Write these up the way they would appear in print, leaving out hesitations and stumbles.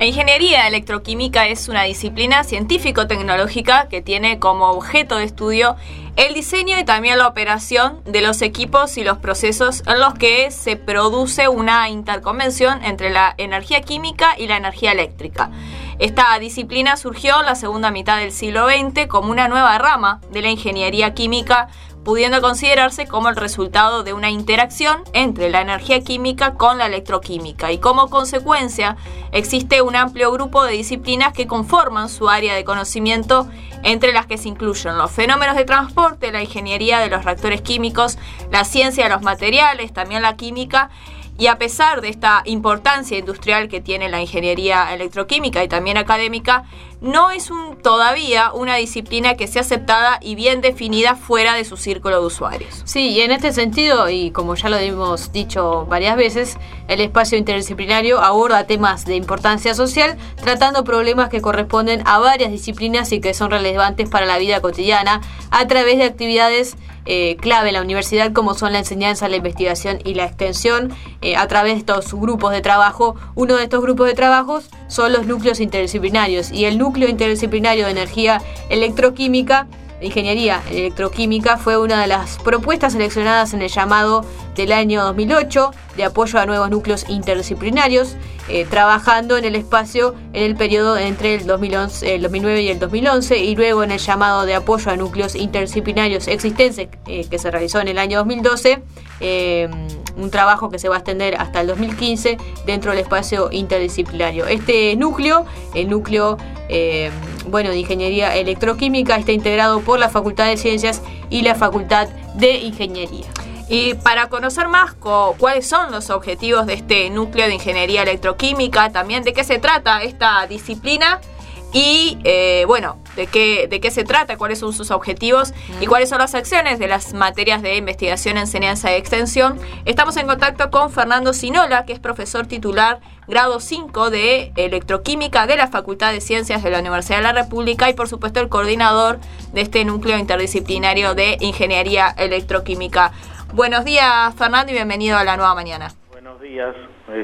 La ingeniería electroquímica es una disciplina científico-tecnológica que tiene como objeto de estudio el diseño y también la operación de los equipos y los procesos en los que se produce una interconvención entre la energía química y la energía eléctrica. Esta disciplina surgió en la segunda mitad del siglo XX como una nueva rama de la ingeniería química, pudiendo considerarse como el resultado de una interacción entre la energía química con la electroquímica, y como consecuencia existe un amplio grupo de disciplinas que conforman su área de conocimiento, entre las que se incluyen los fenómenos de transporte, la ingeniería de los reactores químicos, la ciencia de los materiales, también la química. Y a pesar de esta importancia industrial que tiene la ingeniería electroquímica y también académica, no es todavía una disciplina que sea aceptada y bien definida fuera de su círculo de usuarios. Sí, y en este sentido, y como ya lo hemos dicho varias veces, el espacio interdisciplinario aborda temas de importancia social, tratando problemas que corresponden a varias disciplinas y que son relevantes para la vida cotidiana a través de actividades clave en la universidad, como son la enseñanza, la investigación y la extensión, a través de estos grupos de trabajo. Uno de estos grupos de trabajos son los núcleos interdisciplinarios, y el núcleo interdisciplinario de energía electroquímica, ingeniería electroquímica, fue una de las propuestas seleccionadas en el llamado del año 2008 de apoyo a nuevos núcleos interdisciplinarios, trabajando en el espacio en el periodo entre el 2009 y el 2011, y luego en el llamado de apoyo a núcleos interdisciplinarios existentes, que se realizó en el año 2012, un trabajo que se va a extender hasta el 2015 dentro del espacio interdisciplinario. Este núcleo, el núcleo de ingeniería electroquímica, está integrado por la Facultad de Ciencias y la Facultad de Ingeniería. Y para conocer más cuáles son los objetivos de este núcleo de ingeniería electroquímica, también de qué se trata esta disciplina y de qué se trata, cuáles son sus objetivos y cuáles son las acciones de las materias de investigación, enseñanza y extensión, estamos en contacto con Fernando Sinola, que es profesor titular grado 5 de electroquímica de la Facultad de Ciencias de la Universidad de la República y por supuesto el coordinador de este núcleo interdisciplinario de ingeniería electroquímica. Buenos días, Fernando, y bienvenido a La Nueva Mañana. Buenos días.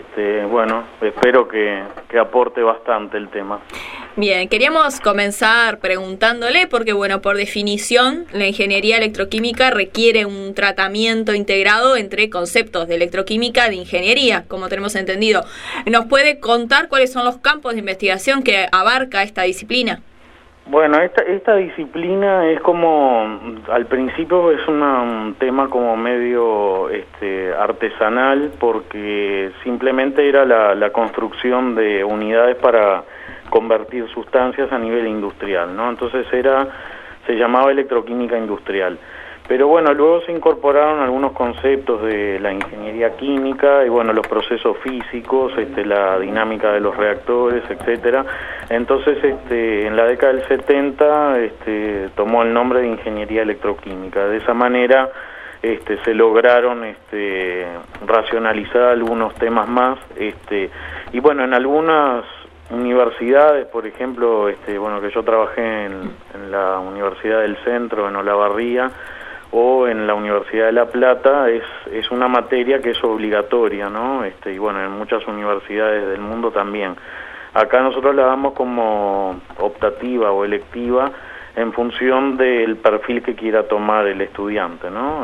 Espero que aporte bastante el tema. Bien, queríamos comenzar preguntándole, porque por definición, la ingeniería electroquímica requiere un tratamiento integrado entre conceptos de electroquímica y de ingeniería, como tenemos entendido. ¿Nos puede contar cuáles son los campos de investigación que abarca esta disciplina? Bueno, esta disciplina es como, al principio es un tema como medio artesanal, porque simplemente era la construcción de unidades para convertir sustancias a nivel industrial, ¿no? Entonces se llamaba electroquímica industrial. Pero luego se incorporaron algunos conceptos de la ingeniería química y los procesos físicos, la dinámica de los reactores, etcétera. Entonces, en la década del 70, tomó el nombre de ingeniería electroquímica. De esa manera, se lograron racionalizar algunos temas más, y en algunas universidades, por ejemplo, que yo trabajé en la Universidad del Centro, en Olavarría, o en la Universidad de La Plata, es una materia que es obligatoria, ¿no? En muchas universidades del mundo también. Acá nosotros la damos como optativa o electiva en función del perfil que quiera tomar el estudiante, ¿no?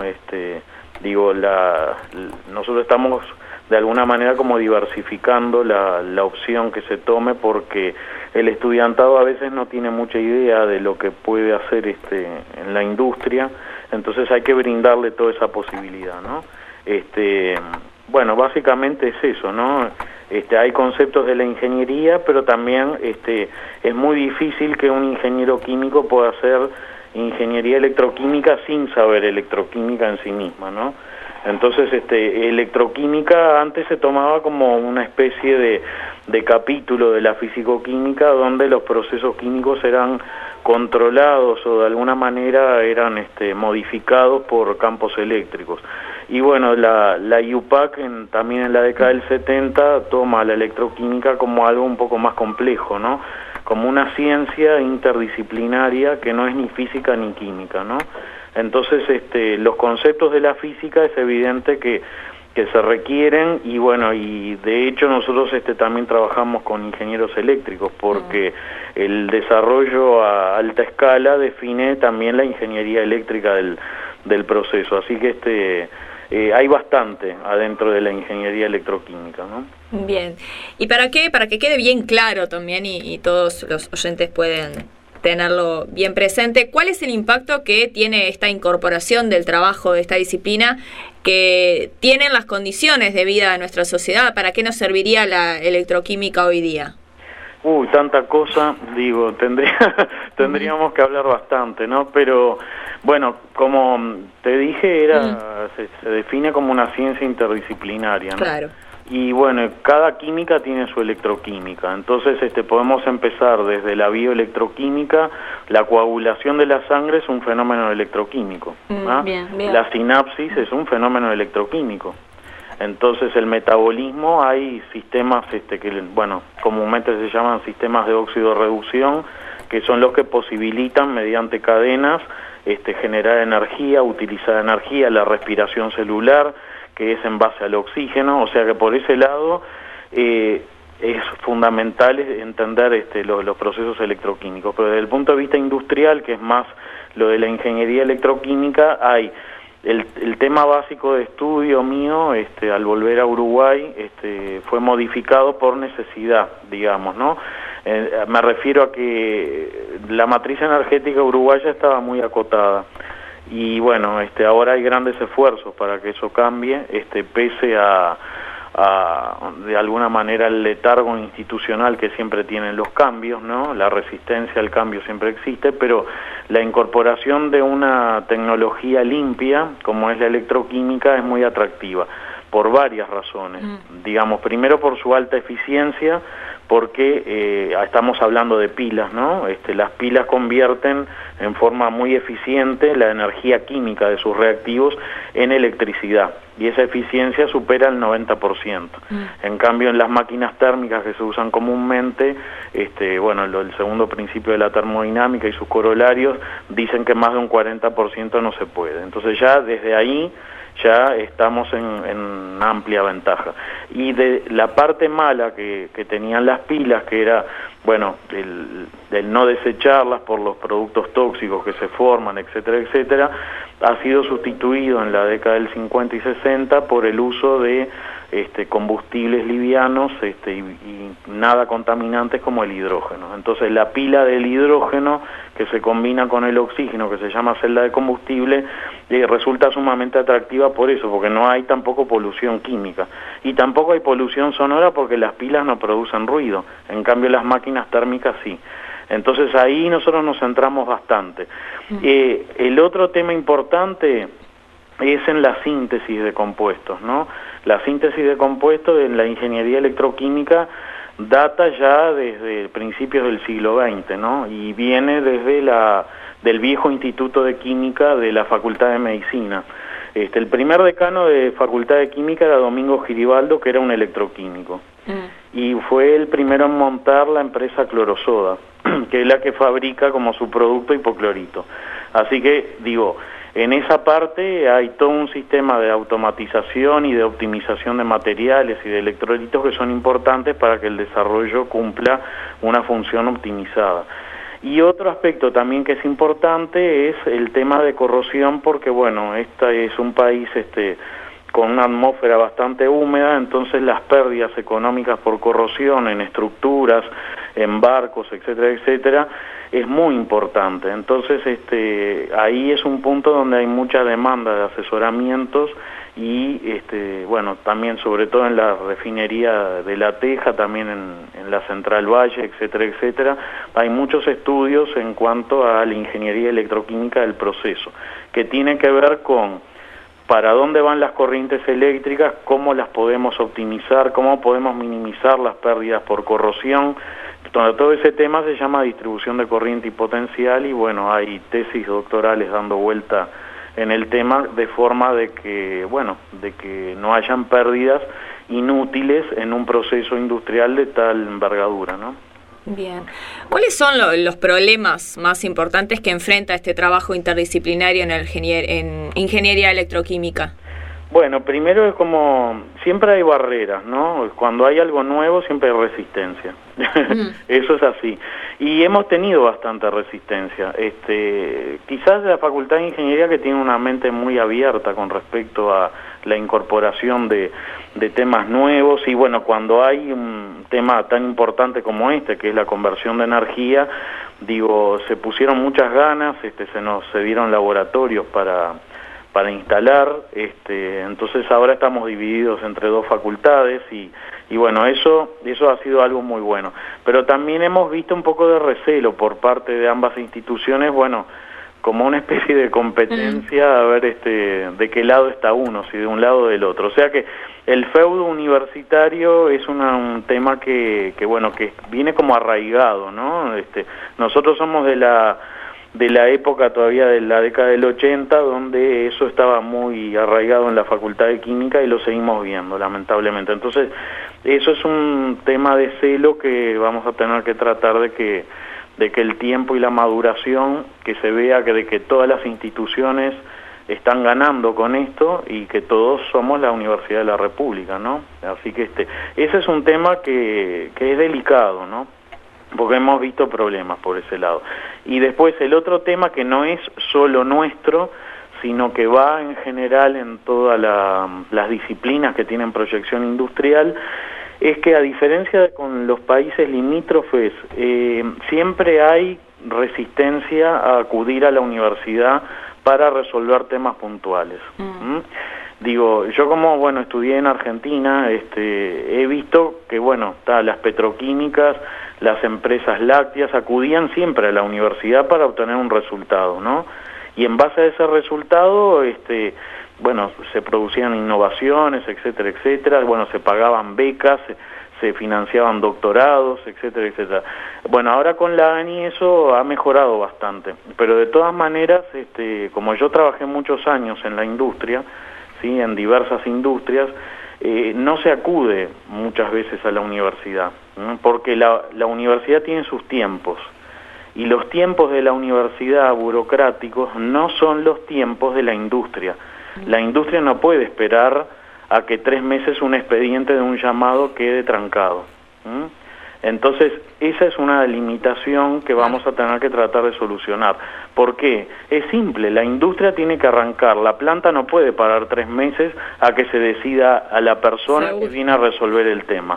Nosotros estamos de alguna manera como diversificando la opción que se tome, porque el estudiantado a veces no tiene mucha idea de lo que puede hacer en la industria. Entonces hay que brindarle toda esa posibilidad, ¿no? Básicamente es eso, ¿no? Hay conceptos de la ingeniería, pero también es muy difícil que un ingeniero químico pueda hacer ingeniería electroquímica sin saber electroquímica en sí misma, ¿no? Entonces, electroquímica antes se tomaba como una especie de capítulo de la fisicoquímica, donde los procesos químicos eran controlados o de alguna manera eran modificados por campos eléctricos. Y la IUPAC también en la década del 70 toma la electroquímica como algo un poco más complejo, ¿no? Como una ciencia interdisciplinaria que no es ni física ni química, ¿no? Entonces, los conceptos de la física es evidente que que se requieren, y bueno, y de hecho nosotros también trabajamos con ingenieros eléctricos, porque el desarrollo a alta escala define también la ingeniería eléctrica del proceso, así que hay bastante adentro de la ingeniería electroquímica, ¿no? Bien, y para que quede bien claro también y todos los oyentes pueden tenerlo bien presente, ¿cuál es el impacto que tiene esta incorporación del trabajo de esta disciplina que tienen las condiciones de vida de nuestra sociedad? ¿Para qué nos serviría la electroquímica hoy día? Tanta cosa, digo, tendríamos que hablar bastante, ¿no? Pero, bueno, como te dije, se define como una ciencia interdisciplinaria, ¿no? Claro. Y bueno, cada química tiene su electroquímica, entonces podemos empezar desde la bioelectroquímica. La coagulación de la sangre es un fenómeno electroquímico, ¿ah? Bien. La sinapsis es un fenómeno electroquímico. Entonces el metabolismo, hay sistemas que, bueno, comúnmente se llaman sistemas de óxido-reducción, que son los que posibilitan mediante cadenas generar energía, utilizar energía, la respiración celular, que es en base al oxígeno, o sea que por ese lado es fundamental entender los procesos electroquímicos. Pero desde el punto de vista industrial, que es más lo de la ingeniería electroquímica, hay el tema básico de estudio mío, al volver a Uruguay, fue modificado por necesidad, digamos, ¿no? Me refiero a que la matriz energética uruguaya estaba muy acotada. Y bueno, ahora hay grandes esfuerzos para que eso cambie, pese a de alguna manera el letargo institucional que siempre tienen los cambios, ¿no? La resistencia al cambio siempre existe, pero la incorporación de una tecnología limpia, como es la electroquímica, es muy atractiva, por varias razones. Digamos, primero por su alta eficiencia, porque estamos hablando de pilas, ¿no? Las pilas convierten en forma muy eficiente la energía química de sus reactivos en electricidad, y esa eficiencia supera el 90%. En cambio, en las máquinas térmicas que se usan comúnmente, bueno, el segundo principio de la termodinámica y sus corolarios dicen que más de un 40% no se puede. Entonces ya desde ahí ya estamos en amplia ventaja. Y de la parte mala que tenían las pilas, que era, bueno, el no desecharlas por los productos tóxicos que se forman, etcétera, etcétera, ha sido sustituido en la década del 50 y 60 por el uso de combustibles livianos y nada contaminantes como el hidrógeno. Entonces la pila del hidrógeno que se combina con el oxígeno, que se llama celda de combustible, resulta sumamente atractiva por eso, porque no hay tampoco polución química y tampoco hay polución sonora, porque las pilas no producen ruido, en cambio las máquinas térmicas sí. Entonces ahí nosotros nos centramos bastante. El otro tema importante es en la síntesis de compuestos, ¿no? La síntesis de compuestos en la ingeniería electroquímica data ya desde principios del siglo XX, ¿no? Y viene desde del viejo Instituto de Química de la Facultad de Medicina. El primer decano de Facultad de Química era Domingo Giribaldo, que era un electroquímico. Y fue el primero en montar la empresa Clorosoda, que es la que fabrica como su producto hipoclorito. Así que, digo, en esa parte hay todo un sistema de automatización y de optimización de materiales y de electrolitos que son importantes para que el desarrollo cumpla una función optimizada. Y otro aspecto también que es importante es el tema de corrosión, porque bueno, este es un país con una atmósfera bastante húmeda, entonces las pérdidas económicas por corrosión en estructuras, en barcos, etcétera, etcétera, es muy importante. Entonces ahí es un punto donde hay mucha demanda de asesoramientos y bueno, también sobre todo en la refinería de La Teja, también en la Central Valle, etcétera, etcétera, hay muchos estudios en cuanto a la ingeniería electroquímica del proceso, que tiene que ver con para dónde van las corrientes eléctricas, cómo las podemos optimizar, cómo podemos minimizar las pérdidas por corrosión. Todo ese tema se llama distribución de corriente y potencial, y bueno, hay tesis doctorales dando vuelta en el tema, de forma de que, bueno, de que no hayan pérdidas inútiles en un proceso industrial de tal envergadura, ¿no? Bien. ¿Cuáles son los problemas más importantes que enfrenta este trabajo interdisciplinario en ingeniería electroquímica? Bueno, primero es como, siempre hay barreras, ¿no? Cuando hay algo nuevo siempre hay resistencia. Eso es así. Y hemos tenido bastante resistencia. Quizás la Facultad de Ingeniería, que tiene una mente muy abierta con respecto a la incorporación de temas nuevos, y bueno, cuando hay un tema tan importante como este, que es la conversión de energía, digo, se pusieron muchas ganas, se dieron laboratorios para instalar, entonces ahora estamos divididos entre dos facultades y bueno, eso ha sido algo muy bueno. Pero también hemos visto un poco de recelo por parte de ambas instituciones, bueno, como una especie de competencia, a ver de qué lado está uno, si de un lado o del otro. O sea que el feudo universitario es un tema que bueno, que viene como arraigado, ¿no? Nosotros somos de la época todavía de la década del 80, donde eso estaba muy arraigado en la Facultad de Química y lo seguimos viendo, lamentablemente. Entonces, eso es un tema de celo que vamos a tener que tratar de que el tiempo y la maduración, que se vea de que todas las instituciones están ganando con esto y que todos somos la Universidad de la República, ¿no? Así que ese es un tema que es delicado, ¿no? Porque hemos visto problemas por ese lado. Y después el otro tema, que no es solo nuestro, sino que va en general en todas las disciplinas que tienen proyección industrial, es que a diferencia de con los países limítrofes, siempre hay resistencia a acudir a la universidad para resolver temas puntuales. Digo, yo como, bueno, estudié en Argentina, he visto que, bueno, las petroquímicas, las empresas lácteas acudían siempre a la universidad para obtener un resultado, ¿no? Y en base a ese resultado, bueno, se producían innovaciones, etcétera, etcétera, bueno, se pagaban becas, se financiaban doctorados, etcétera, etcétera. Bueno, ahora con la ANI eso ha mejorado bastante, pero de todas maneras, como yo trabajé muchos años en la industria, ¿sí?, en diversas industrias, no se acude muchas veces a la universidad, ¿no? Porque la universidad tiene sus tiempos, y los tiempos de la universidad burocráticos no son los tiempos de la industria. La industria no puede esperar a que 3 meses un expediente de un llamado quede trancado. Entonces, esa es una limitación que vamos a tener que tratar de solucionar. ¿Por qué? Es simple, la industria tiene que arrancar, la planta no puede parar 3 meses a que se decida a la persona que viene a resolver el tema.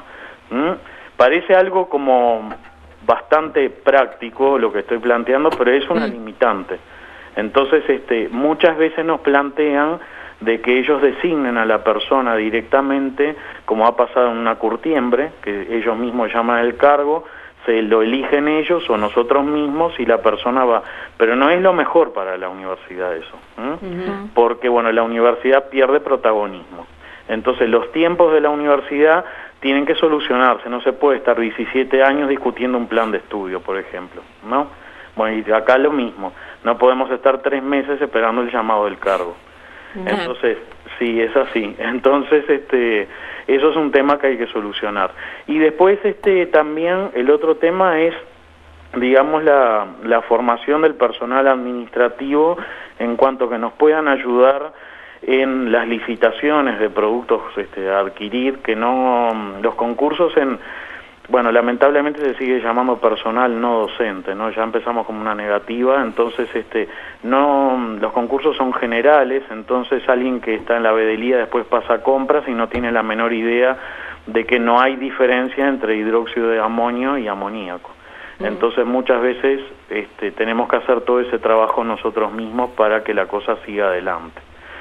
Parece algo como bastante práctico lo que estoy planteando, pero es una limitante. Entonces, muchas veces nos plantean de que ellos designen a la persona directamente, como ha pasado en una curtiembre, que ellos mismos llaman el cargo, se lo eligen ellos o nosotros mismos y la persona va. Pero no es lo mejor para la universidad eso, porque bueno, la universidad pierde protagonismo. Entonces los tiempos de la universidad tienen que solucionarse, no se puede estar 17 años discutiendo un plan de estudio, por ejemplo, ¿no? Bueno, y acá lo mismo, no podemos estar 3 meses esperando el llamado del cargo. Entonces, sí, es así. Entonces, eso es un tema que hay que solucionar. Y después, también el otro tema es, digamos, la formación del personal administrativo en cuanto a que nos puedan ayudar en las licitaciones de productos a adquirir, que no, los concursos bueno, lamentablemente se sigue llamando personal no docente, ¿no? Ya empezamos como una negativa, entonces no, los concursos son generales, entonces alguien que está en la vedelía después pasa a compras y no tiene la menor idea de que no hay diferencia entre hidróxido de amonio y amoníaco. Entonces muchas veces tenemos que hacer todo ese trabajo nosotros mismos para que la cosa siga adelante.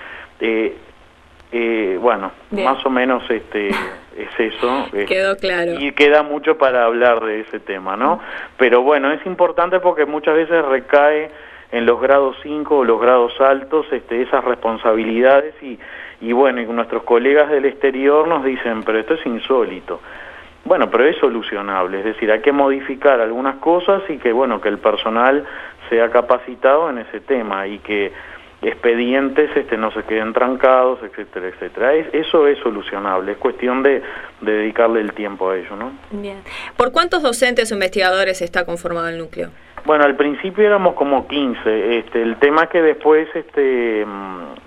Bueno, bien, más o menos es eso. Quedó claro. Y queda mucho para hablar de ese tema, ¿no? Pero bueno, es importante porque muchas veces recae en los grados 5 o los grados altos esas responsabilidades y bueno, y nuestros colegas del exterior nos dicen, pero esto es insólito. Bueno, pero es solucionable, es decir, hay que modificar algunas cosas y que bueno, que el personal sea capacitado en ese tema y que expedientes no se queden trancados, etcétera, etcétera. Eso es solucionable, es cuestión de dedicarle el tiempo a ello, ¿no? Bien. ¿Por cuántos docentes o investigadores está conformado el núcleo? Bueno, al principio éramos como 15. El tema es que después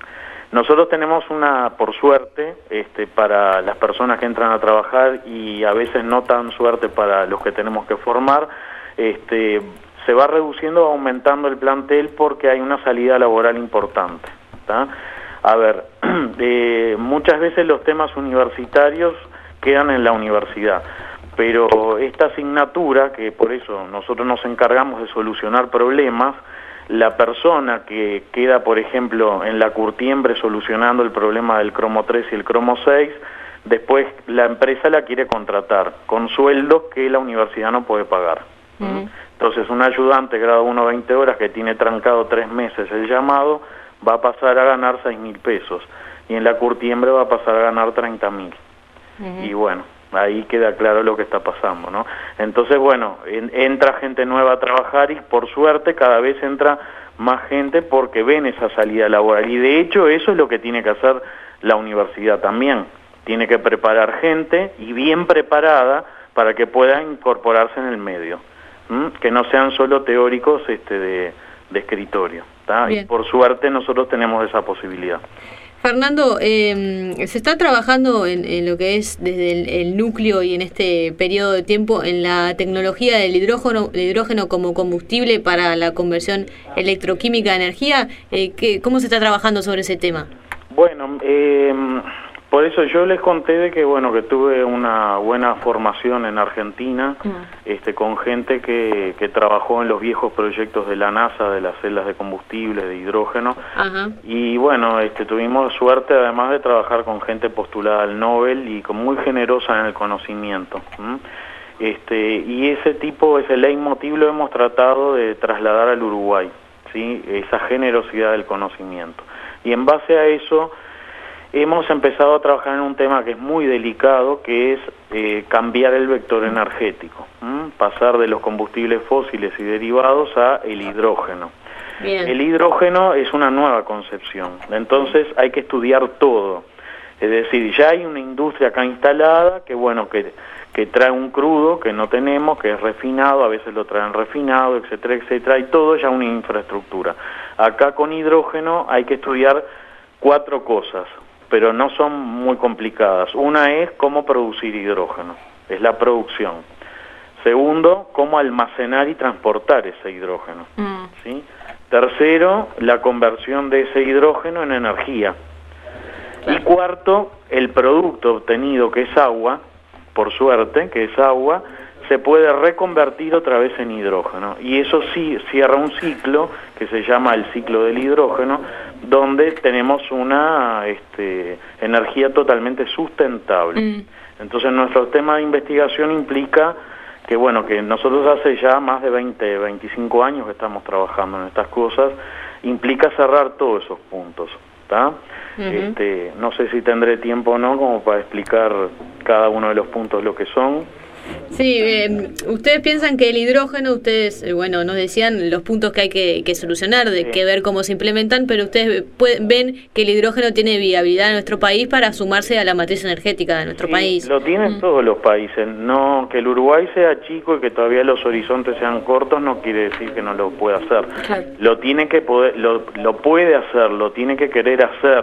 Nosotros tenemos por suerte, para las personas que entran a trabajar y a veces no tan suerte para los que tenemos que formar, se va reduciendo, aumentando el plantel porque hay una salida laboral importante, ¿tá? A ver, muchas veces los temas universitarios quedan en la universidad, pero esta asignatura, que por eso nosotros nos encargamos de solucionar problemas, la persona que queda, por ejemplo, en la curtiembre solucionando el problema del cromo 3 y el cromo 6, después la empresa la quiere contratar con sueldos que la universidad no puede pagar. Entonces, un ayudante grado 1, 20 horas que tiene trancado 3 meses el llamado, va a pasar a ganar 6.000 pesos. Y en la curtiembre va a pasar a ganar 30.000. Y bueno, ahí queda claro lo que está pasando, ¿no? Entonces, bueno, entra gente nueva a trabajar y por suerte cada vez entra más gente porque ven esa salida laboral. Y de hecho eso es lo que tiene que hacer la universidad también. Tiene que preparar gente y bien preparada para que pueda incorporarse en el medio. Que no sean solo teóricos de escritorio. Y por suerte nosotros tenemos esa posibilidad. Fernando, se está trabajando en lo que es desde el núcleo y en este periodo de tiempo en la tecnología del hidrógeno como combustible para la conversión electroquímica de energía. ¿Cómo se está trabajando sobre ese tema? Bueno, por eso yo les conté de que que tuve una buena formación en Argentina, con gente que trabajó en los viejos proyectos de la NASA, de las celdas de combustible, de hidrógeno. Y bueno, tuvimos suerte además de trabajar con gente postulada al Nobel y muy generosa en el conocimiento. Y ese leitmotiv lo hemos tratado de trasladar al Uruguay, ¿sí? Esa generosidad del conocimiento. Y en base a eso hemos empezado a trabajar en un tema que es muy delicado, que es cambiar el vector energético, pasar de los combustibles fósiles y derivados a el hidrógeno. Bien. El hidrógeno es una nueva concepción, entonces hay que estudiar todo. Es decir, ya hay una industria acá instalada que trae un crudo que no tenemos, que es refinado, a veces lo traen refinado, etcétera, etcétera, y todo ya una infraestructura. Acá con hidrógeno hay que estudiar 4 cosas, pero no son muy complicadas. Una es cómo producir hidrógeno, es la producción. Segundo, cómo almacenar y transportar ese hidrógeno. ¿Sí? Tercero, la conversión de ese hidrógeno en energía. Y cuarto, el producto obtenido, que es agua, por suerte, que es agua, se puede reconvertir otra vez en hidrógeno. Y eso sí cierra un ciclo que se llama el ciclo del hidrógeno, donde tenemos una energía totalmente sustentable. Entonces nuestro tema de investigación implica que nosotros hace ya más de 25 años que estamos trabajando en estas cosas, implica cerrar todos esos puntos, ¿está? No sé si tendré tiempo o no como para explicar cada uno de los puntos lo que son. Sí, ustedes piensan que el hidrógeno, nos decían los puntos que hay que solucionar, que ver cómo se implementan, pero ustedes ven que el hidrógeno tiene viabilidad en nuestro país para sumarse a la matriz energética de nuestro país. Lo tienen todos los países. No, que el Uruguay sea chico y que todavía los horizontes sean cortos no quiere decir que no lo pueda hacer. Claro. Lo tiene que poder, lo puede hacer, lo tiene que querer hacer.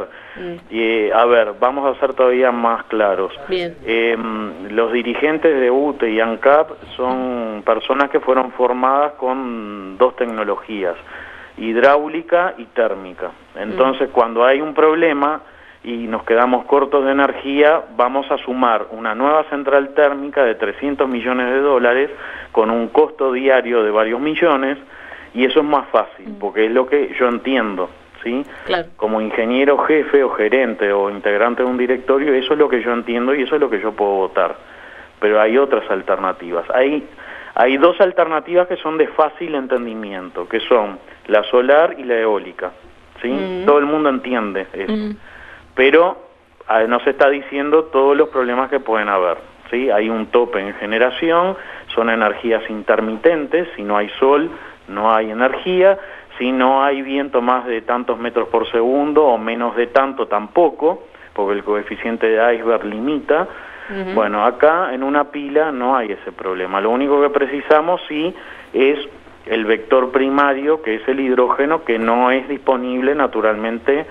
Y vamos a ser todavía más claros. Bien. Los dirigentes de UTE y ANCAP son personas que fueron formadas con 2 tecnologías, hidráulica y térmica. Entonces, cuando hay un problema y nos quedamos cortos de energía, vamos a sumar una nueva central térmica de $300 millones con un costo diario de varios millones, y eso es más fácil, porque es lo que yo entiendo. ¿Sí? Claro. Como ingeniero jefe o gerente o integrante de un directorio, eso es lo que yo entiendo y eso es lo que yo puedo votar. Pero hay otras alternativas. Hay 2 alternativas que son de fácil entendimiento, que son la solar y la eólica. ¿Sí? Todo el mundo entiende eso. Pero no se está diciendo todos los problemas que pueden haber. ¿Sí? Hay un tope en generación, son energías intermitentes, si no hay sol no hay energía. Si no hay viento más de tantos metros por segundo o menos de tanto tampoco, porque el coeficiente de iceberg limita. Bueno, acá en una pila no hay ese problema. Lo único que precisamos sí es el vector primario, que es el hidrógeno, que no es disponible naturalmente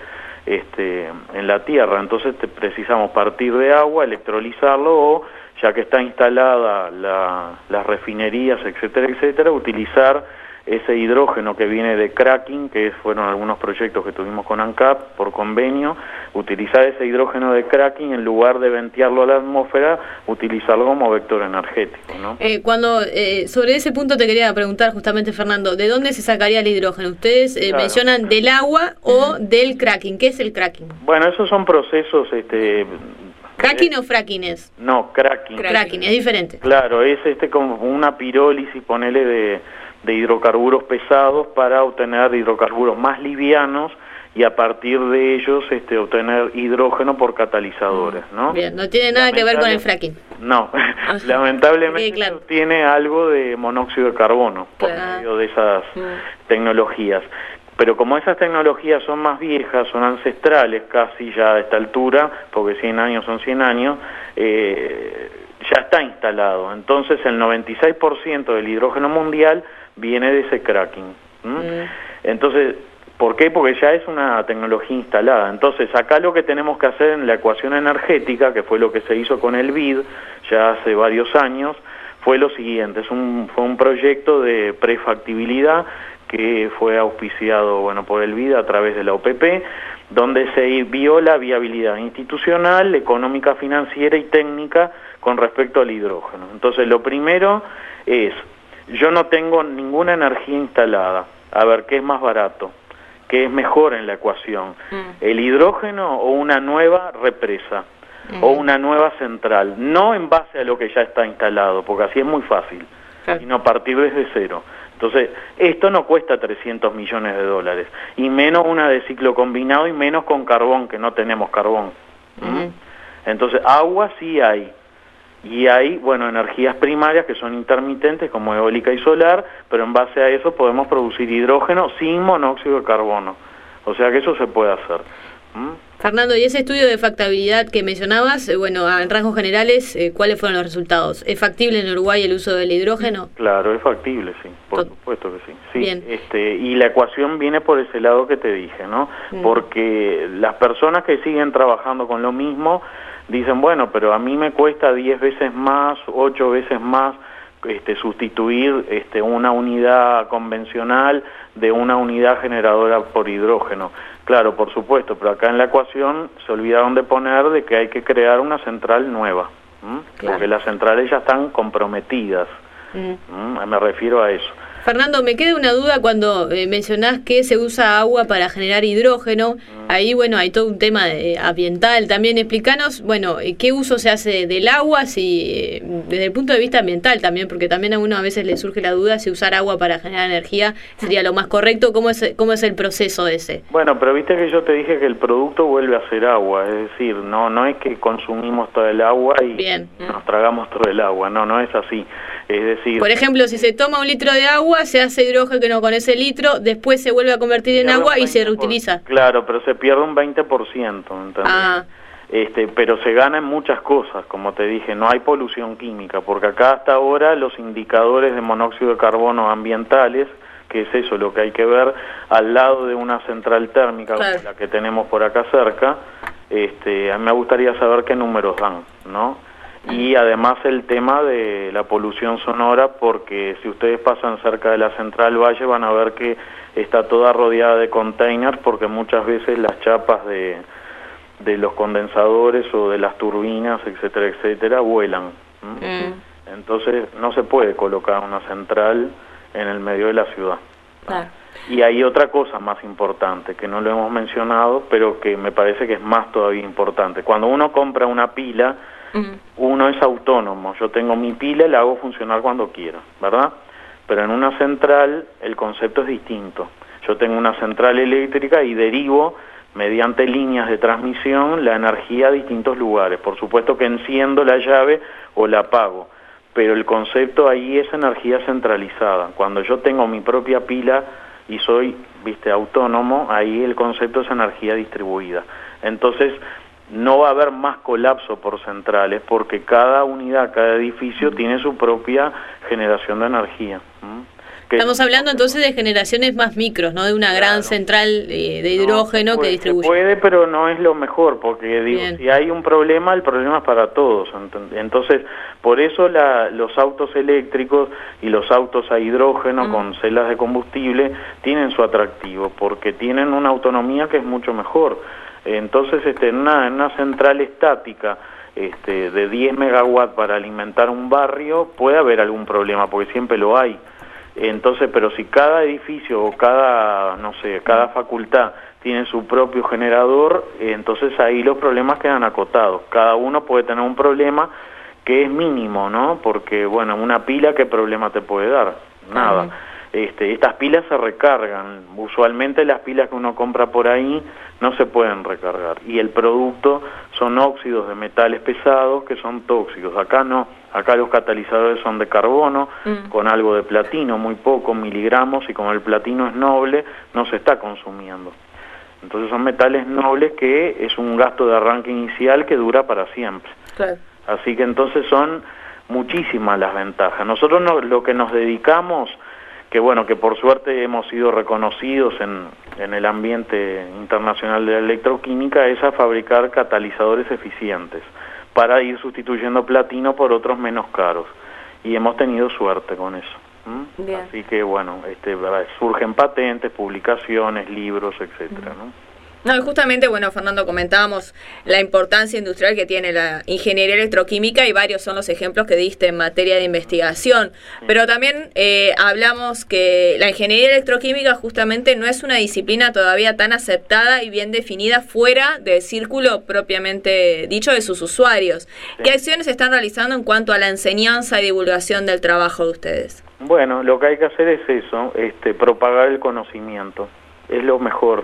en la tierra. Entonces precisamos partir de agua, electrolizarlo, o ya que está instalada las refinerías, etcétera, etcétera, utilizar ese hidrógeno que viene de cracking, que fueron algunos proyectos que tuvimos con ANCAP por convenio, utilizar ese hidrógeno de cracking en lugar de ventearlo a la atmósfera, utilizarlo como vector energético, ¿no? Sobre ese punto te quería preguntar justamente, Fernando, ¿de dónde se sacaría el hidrógeno? Ustedes mencionan del agua o del cracking. ¿Qué es el cracking? Bueno, esos son procesos... ¿Cracking o fracking es? No, cracking. Cracking, es diferente. Claro, es como una pirólisis, ponele, de hidrocarburos pesados para obtener hidrocarburos más livianos y a partir de ellos obtener hidrógeno por catalizadores, ¿no? Bien, no tiene nada que ver con el fracking. No, lamentablemente claro, tiene algo de monóxido de carbono por medio de esas tecnologías. Pero como esas tecnologías son más viejas, son ancestrales casi ya a esta altura, porque 100 años son 100 años, ya está instalado. Entonces el 96% del hidrógeno mundial viene de ese cracking. Entonces, ¿por qué? Porque ya es una tecnología instalada. Entonces acá lo que tenemos que hacer en la ecuación energética, que fue lo que se hizo con el BID ya hace varios años, fue lo siguiente: fue un proyecto de prefactibilidad que fue auspiciado por el BID a través de la OPP, donde se vio la viabilidad institucional, económica, financiera y técnica con respecto al hidrógeno. Entonces lo primero es, yo no tengo ninguna energía instalada. A ver, ¿qué es más barato? ¿Qué es mejor en la ecuación? ¿El hidrógeno o una nueva represa? ¿O una nueva central? No en base a lo que ya está instalado, porque así es muy fácil, sino a partir desde cero. Entonces, esto no cuesta 300 millones de dólares, y menos una de ciclo combinado, y menos con carbón, que no tenemos carbón. Entonces, agua sí hay. Y hay, energías primarias que son intermitentes, como eólica y solar, pero en base a eso podemos producir hidrógeno sin monóxido de carbono. O sea que eso se puede hacer. Fernando, y ese estudio de factibilidad que mencionabas, en rasgos generales, ¿cuáles fueron los resultados? ¿Es factible en Uruguay el uso del hidrógeno? Claro, es factible, sí, por supuesto que sí. Bien. Y la ecuación viene por ese lado que te dije, ¿no? Porque las personas que siguen trabajando con lo mismo dicen, pero a mí me cuesta 10 veces más, 8 veces más sustituir una unidad convencional de una unidad generadora por hidrógeno. Claro, por supuesto, pero acá en la ecuación se olvidaron de poner de que hay que crear una central nueva, porque las centrales ya están comprometidas. Me refiero a eso. Fernando, me queda una duda cuando mencionás que se usa agua para generar hidrógeno. Ahí, hay todo un tema ambiental también. Explícanos, ¿qué uso se hace del agua? Si desde el punto de vista ambiental también, porque también a uno a veces le surge la duda si usar agua para generar energía sería lo más correcto. ¿Cómo es el proceso ese? Pero viste que yo te dije que el producto vuelve a ser agua, es decir, no es que consumimos todo el agua y nos tragamos todo el agua, no es así. Es decir, por ejemplo, si se toma 1 litro de agua, se hace hidrógeno con ese litro, después se vuelve a convertir en agua y se reutiliza. Claro, pero se pierde un 20%, ¿entendés? Pero se gana en muchas cosas, como te dije, no hay polución química, porque acá hasta ahora los indicadores de monóxido de carbono ambientales, que es eso lo que hay que ver, al lado de una central térmica como la que tenemos por acá cerca, a mí me gustaría saber qué números dan, ¿no? Y además el tema de la polución sonora, porque si ustedes pasan cerca de la Central Valle van a ver que está toda rodeada de containers, porque muchas veces las chapas de los condensadores o de las turbinas, etcétera, etcétera, vuelan. Entonces no se puede colocar una central en el medio de la ciudad. Y hay otra cosa más importante que no lo hemos mencionado, pero que me parece que es más todavía importante. Cuando uno compra una pila, uno es autónomo. Yo tengo mi pila y la hago funcionar cuando quiero, ¿verdad? Pero en una central el concepto es distinto. Yo tengo una central eléctrica y derivo mediante líneas de transmisión la energía a distintos lugares. Por supuesto que enciendo la llave o la apago, pero el concepto ahí es energía centralizada. Cuando yo tengo mi propia pila y soy, autónomo, ahí el concepto es energía distribuida. Entonces, no va a haber más colapso por centrales, porque cada unidad, cada edificio tiene su propia generación de energía. Estamos hablando entonces de generaciones más micros, no de una gran central de hidrógeno que distribuye. Se puede, pero no es lo mejor, porque digo, si hay un problema, el problema es para todos. Entonces, por eso los autos eléctricos y los autos a hidrógeno con celdas de combustible tienen su atractivo, porque tienen una autonomía que es mucho mejor. Entonces, en una central estática de 10 megawatts para alimentar un barrio, puede haber algún problema, porque siempre lo hay. Entonces, pero si cada edificio o cada facultad tiene su propio generador, entonces ahí los problemas quedan acotados. Cada uno puede tener un problema que es mínimo, ¿no? Porque, bueno, una pila, ¿qué problema te puede dar? Nada. Estas pilas se recargan. Usualmente las pilas que uno compra por ahí no se pueden recargar. Y el producto son óxidos de metales pesados que son tóxicos. Acá no. Acá los catalizadores son de carbono, con algo de platino, muy poco, miligramos, y como el platino es noble, no se está consumiendo. Entonces son metales nobles que es un gasto de arranque inicial que dura para siempre. Claro. Así que entonces son muchísimas las ventajas. Nosotros lo que nos dedicamos, que bueno, que por suerte hemos sido reconocidos en el ambiente internacional de la electroquímica, es a fabricar catalizadores eficientes para ir sustituyendo platino por otros menos caros. Y hemos tenido suerte con eso. Así que bueno, surgen patentes, publicaciones, libros, etcétera, ¿no? No, justamente, bueno, Fernando, comentábamos la importancia industrial que tiene la ingeniería electroquímica y varios son los ejemplos que diste en materia de investigación, pero también hablamos que la ingeniería electroquímica justamente no es una disciplina todavía tan aceptada y bien definida fuera del círculo propiamente dicho de sus usuarios. ¿Qué acciones se están realizando en cuanto a la enseñanza y divulgación del trabajo de ustedes? Bueno, lo que hay que hacer es eso, propagar el conocimiento, es lo mejor.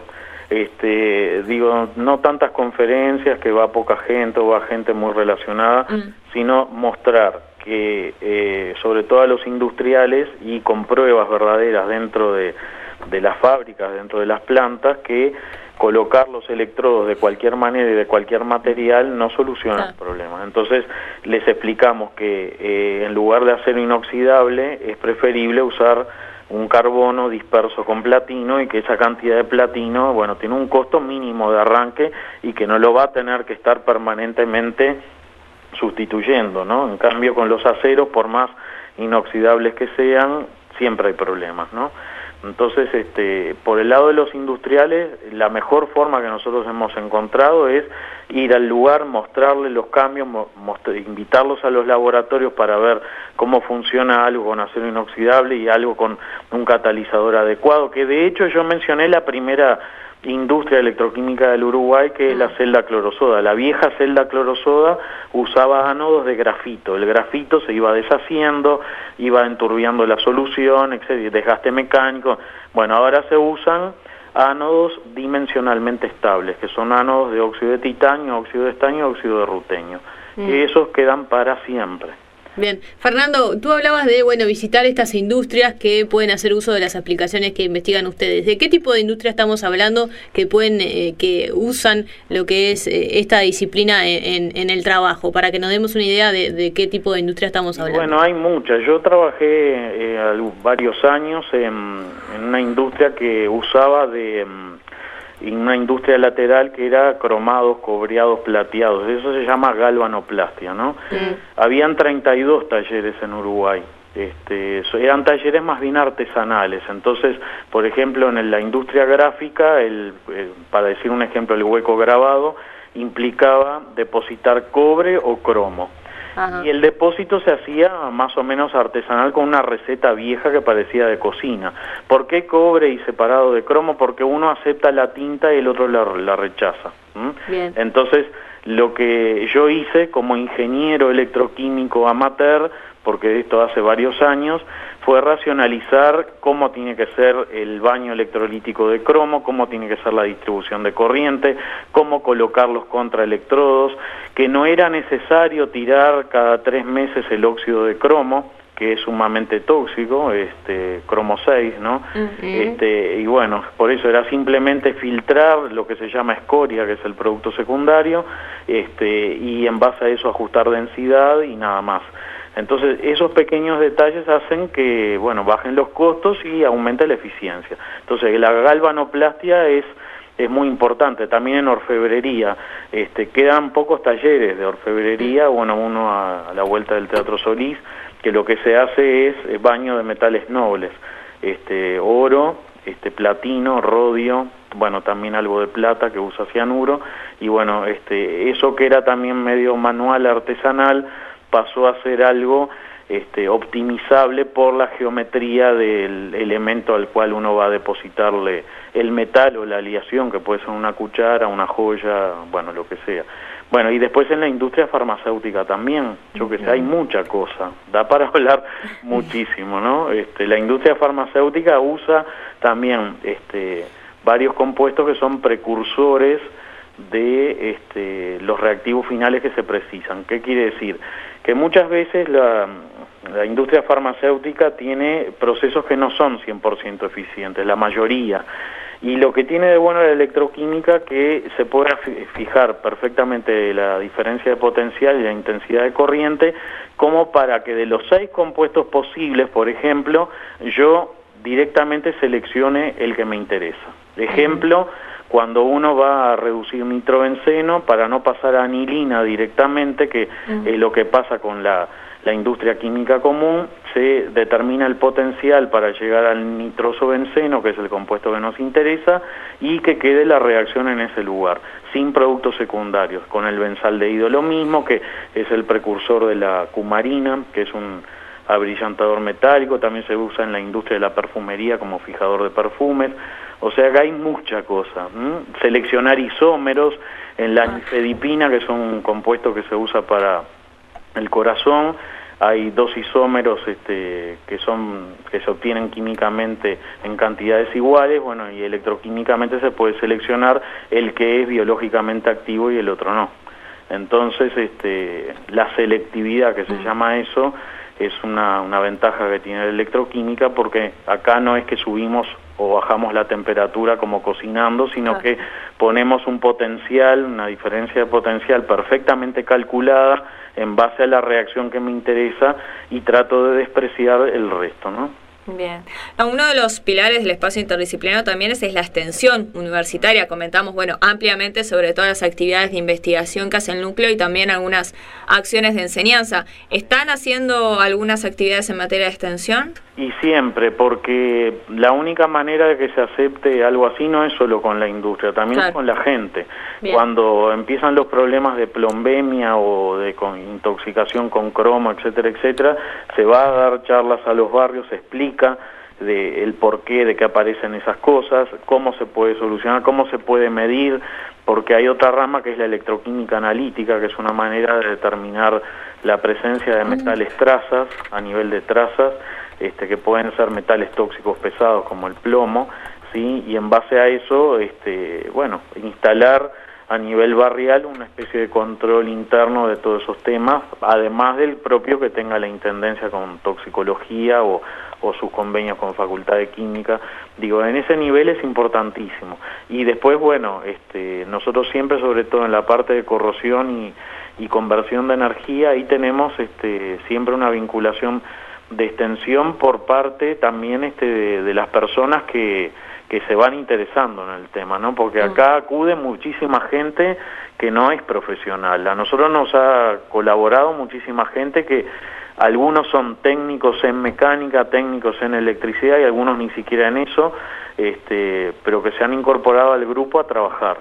No tantas conferencias que va poca gente o va gente muy relacionada, sino mostrar que sobre todo a los industriales y con pruebas verdaderas dentro de las fábricas, dentro de las plantas, que colocar los electrodos de cualquier manera y de cualquier material no soluciona el problema. Entonces les explicamos que en lugar de acero inoxidable es preferible usar un carbono disperso con platino, y que esa cantidad de platino, bueno, tiene un costo mínimo de arranque y que no lo va a tener que estar permanentemente sustituyendo, ¿no? En cambio, con los aceros, por más inoxidables que sean, siempre hay problemas, ¿no? Entonces, por el lado de los industriales, la mejor forma que nosotros hemos encontrado es ir al lugar, mostrarles los cambios, invitarlos a los laboratorios para ver cómo funciona algo con acero inoxidable y algo con un catalizador adecuado, que de hecho yo mencioné la primera industria electroquímica del Uruguay, que es la celda clorosoda. La vieja celda clorosoda usaba ánodos de grafito. El grafito se iba deshaciendo, iba enturbiando la solución, etc., desgaste mecánico. Bueno, ahora se usan ánodos dimensionalmente estables, que son ánodos de óxido de titanio, óxido de estaño, óxido de rutenio, que esos quedan para siempre. Bien, Fernando, tú hablabas de visitar estas industrias que pueden hacer uso de las aplicaciones que investigan ustedes. ¿De qué tipo de industria estamos hablando que que usan lo que es esta disciplina en el trabajo? Para que nos demos una idea de qué tipo de industria estamos hablando. Bueno, hay muchas. Yo trabajé varios años en una industria que usaba una industria lateral que era cromados, cobreados, plateados. Eso se llama galvanoplastia, ¿no? Habían 32 talleres en Uruguay. Eran talleres más bien artesanales. Entonces, por ejemplo, en la industria gráfica, para decir un ejemplo, el hueco grabado implicaba depositar cobre o cromo. Ajá. Y el depósito se hacía más o menos artesanal con una receta vieja que parecía de cocina. ¿Por qué cobre y separado de cromo? Porque uno acepta la tinta y el otro la rechaza. Bien. Entonces, lo que yo hice como ingeniero electroquímico amateur, porque de esto hace varios años, fue racionalizar cómo tiene que ser el baño electrolítico de cromo, cómo tiene que ser la distribución de corriente, cómo colocar los contraelectrodos, que no era necesario tirar cada 3 meses el óxido de cromo, que es sumamente tóxico, cromo 6, ¿no? Y bueno, por eso era simplemente filtrar lo que se llama escoria, que es el producto secundario, y en base a eso ajustar densidad y nada más. Entonces, esos pequeños detalles hacen que, bueno, bajen los costos y aumente la eficiencia. Entonces, la galvanoplastia es muy importante. También en orfebrería, quedan pocos talleres de orfebrería, bueno, uno a la vuelta del Teatro Solís, que lo que se hace es baño de metales nobles, oro, platino, rodio, bueno, también algo de plata que usa cianuro, y bueno, eso que era también medio manual, artesanal, pasó a ser algo optimizable por la geometría del elemento al cual uno va a depositarle el metal o la aleación, que puede ser una cuchara, una joya, bueno, lo que sea. Bueno, y después en la industria farmacéutica también, yo que sé, hay mucha cosa, da para hablar muchísimo, ¿no? La industria farmacéutica usa también varios compuestos que son precursores de los reactivos finales que se precisan. ¿Qué quiere decir? Que muchas veces la industria farmacéutica tiene procesos que no son 100% eficientes, la mayoría. Y lo que tiene de bueno la electroquímica que se puede fijar perfectamente la diferencia de potencial y la intensidad de corriente, como para que de los 6 compuestos posibles, por ejemplo, yo directamente seleccione el que me interesa. Ejemplo, cuando uno va a reducir nitrobenceno, para no pasar a anilina directamente, que es lo que pasa con la industria química común, se determina el potencial para llegar al nitrosobenceno, que es el compuesto que nos interesa, y que quede la reacción en ese lugar, sin productos secundarios. Con el benzaldehído lo mismo, que es el precursor de la cumarina, que es un abrillantador metálico, también se usa en la industria de la perfumería como fijador de perfumes. O sea que hay mucha cosa. Seleccionar isómeros en la nifedipina, que son un compuesto que se usa para el corazón. Hay 2 isómeros que se obtienen químicamente en cantidades iguales, bueno, y electroquímicamente se puede seleccionar el que es biológicamente activo y el otro no. Entonces, la selectividad, que se llama eso, es una ventaja que tiene la electroquímica, porque acá no es que subimos o bajamos la temperatura como cocinando, sino que ponemos un potencial, una diferencia de potencial perfectamente calculada en base a la reacción que me interesa, y trato de despreciar el resto, ¿no? Bien. Uno de los pilares del espacio interdisciplinario también es la extensión universitaria. Comentamos, bueno, ampliamente sobre todas las actividades de investigación que hace el núcleo y también algunas acciones de enseñanza. ¿Están haciendo algunas actividades en materia de extensión? Y siempre, porque la única manera de que se acepte algo así no es solo con la industria, también es con la gente. Bien. Cuando empiezan los problemas de plombemia o de intoxicación con cromo, etcétera, etcétera, se va a dar charlas a los barrios, se explica el porqué de que aparecen esas cosas, cómo se puede solucionar, cómo se puede medir, porque hay otra rama que es la electroquímica analítica, que es una manera de determinar la presencia de metales trazas, a nivel de trazas, que pueden ser metales tóxicos pesados como el plomo, ¿sí? Y en base a eso, bueno, instalar a nivel barrial una especie de control interno de todos esos temas, además del propio que tenga la intendencia con toxicología o sus convenios con Facultad de Química. Digo, en ese nivel es importantísimo. Y después, bueno, nosotros siempre, sobre todo en la parte de corrosión y conversión de energía, ahí tenemos siempre una vinculación de extensión por parte también de las personas que se van interesando en el tema, ¿no? Porque acá acude muchísima gente que no es profesional. A nosotros nos ha colaborado muchísima gente que algunos son técnicos en mecánica, técnicos en electricidad y algunos ni siquiera en eso, pero que se han incorporado al grupo a trabajar.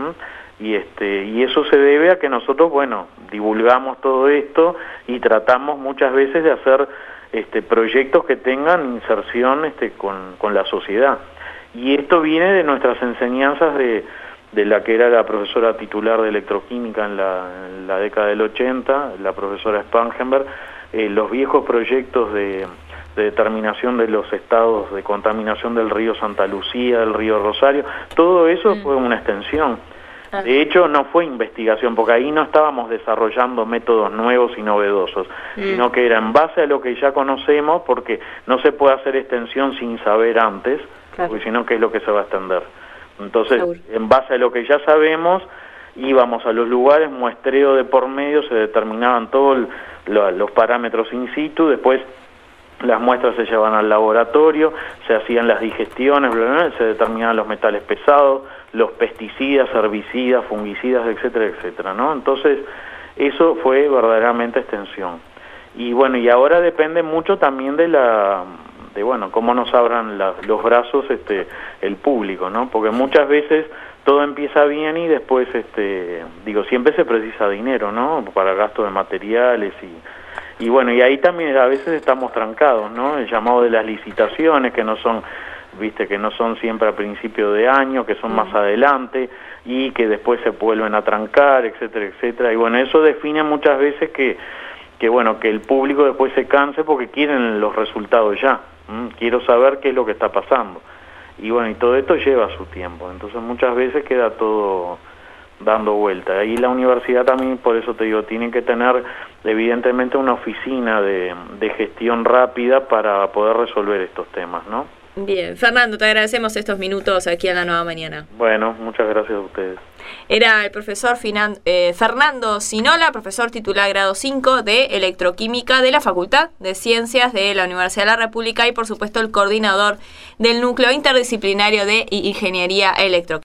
Y eso se debe a que nosotros, bueno, divulgamos todo esto y tratamos muchas veces de hacer proyectos que tengan inserción con la sociedad. Y esto viene de nuestras enseñanzas de la que era la profesora titular de electroquímica en la década del 80, la profesora Spangenberg, los viejos proyectos de determinación de los estados de contaminación del río Santa Lucía, del río Rosario, todo eso fue una extensión. De hecho, no fue investigación, porque ahí no estábamos desarrollando métodos nuevos y novedosos, sino que era en base a lo que ya conocemos, porque no se puede hacer extensión sin saber antes, porque si no, ¿qué es lo que se va a extender? Entonces, en base a lo que ya sabemos, íbamos a los lugares, muestreo de por medio, se determinaban todo los parámetros in situ, después las muestras se llevaban al laboratorio, se hacían las digestiones, bla, bla, bla, se determinaban los metales pesados, los pesticidas, herbicidas, fungicidas, etcétera, etcétera, ¿no? Entonces, eso fue verdaderamente extensión. Y bueno, y ahora depende mucho también de bueno, cómo nos abran los brazos el público, ¿no? Porque muchas veces todo empieza bien y después, siempre se precisa dinero, ¿no? Para gasto de materiales y bueno, y ahí también a veces estamos trancados, ¿no? El llamado de las licitaciones, que no son, que no son siempre a principio de año, que son más adelante, y que después se vuelven a trancar, etcétera, etcétera. Y bueno, eso define muchas veces que el público después se canse porque quieren los resultados ya. Quiero saber qué es lo que está pasando. Y bueno, y todo esto lleva su tiempo. Entonces muchas veces queda todo dando vuelta. Ahí la universidad también, por eso te digo, tiene que tener evidentemente una oficina de gestión rápida para poder resolver estos temas, ¿no? Bien, Fernando, te agradecemos estos minutos aquí en La Nueva Mañana. Bueno, muchas gracias a ustedes. Era el profesor Fernando Sinola, profesor titular grado 5 de Electroquímica de la Facultad de Ciencias de la Universidad de la República y por supuesto el coordinador del Núcleo Interdisciplinario de Ingeniería Electroquímica.